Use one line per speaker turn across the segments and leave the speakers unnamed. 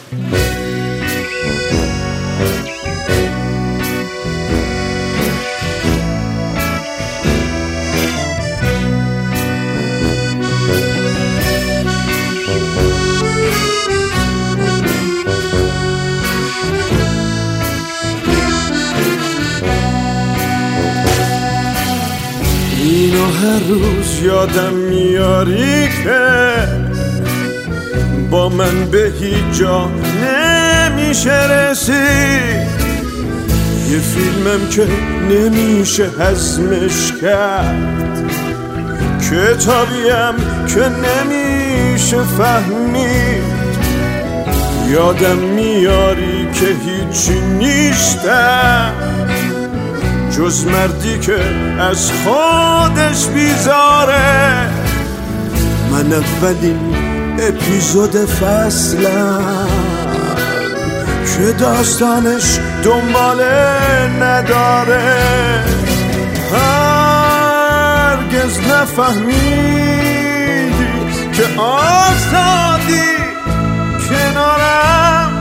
اینو هر روز یادم میاری که با من به هیچ جا نمیشه رسید، یه فیلمم که نمیشه هضمش کرد، کتابیم که نمیشه فهمید. یادم میاری که هیچی نیستم جز مردی که از خودش بیزاره. من اولین اپیزود فصلم که داستانش دنباله نداره. هرگز نفهمیدی که آزادی کنارم،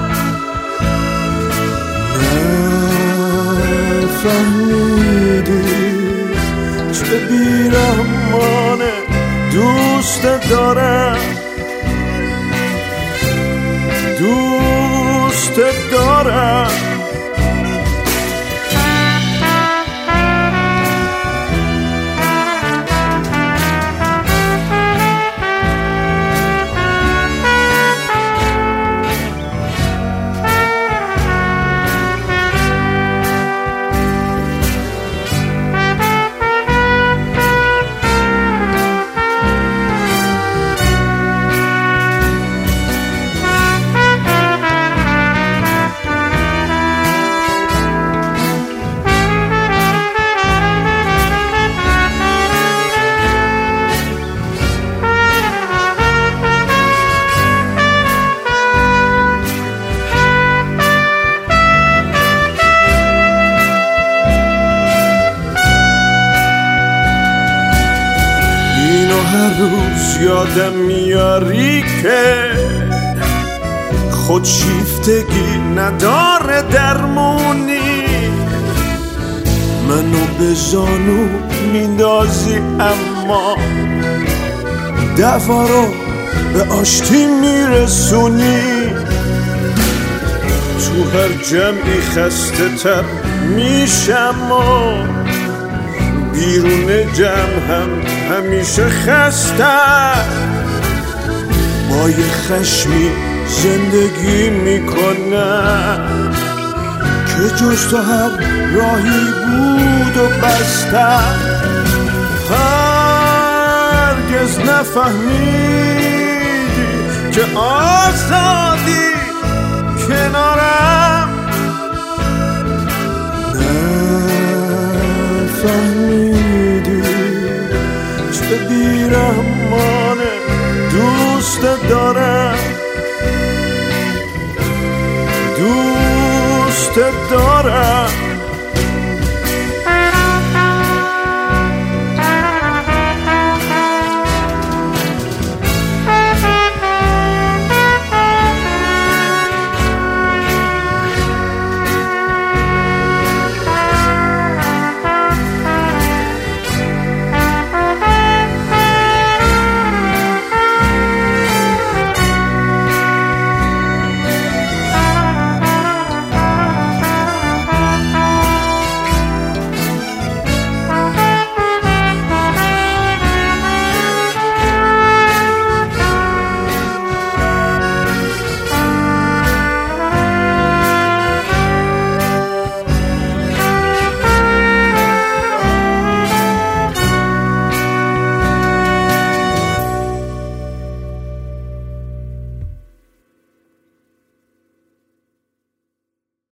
نفهمیدی چه بیرحمانه دوست دارم، دوست دارم. هر روز یادم میاری که خودشیفتگی نداره درمونی، منو به زانو میندازی اما دفعه رو به آشتی میرسونی. تو هر جمعی خسته تر میشم و بیرون جمع هم همیشه خستم، با یه خشمی زندگی میکنم که جز تو هر راهی بود و بستم. هرگز نفهمیدی که آزادی کنارم، نفهمیدی چه بیرحمانه دوست دارم، دوست دارم.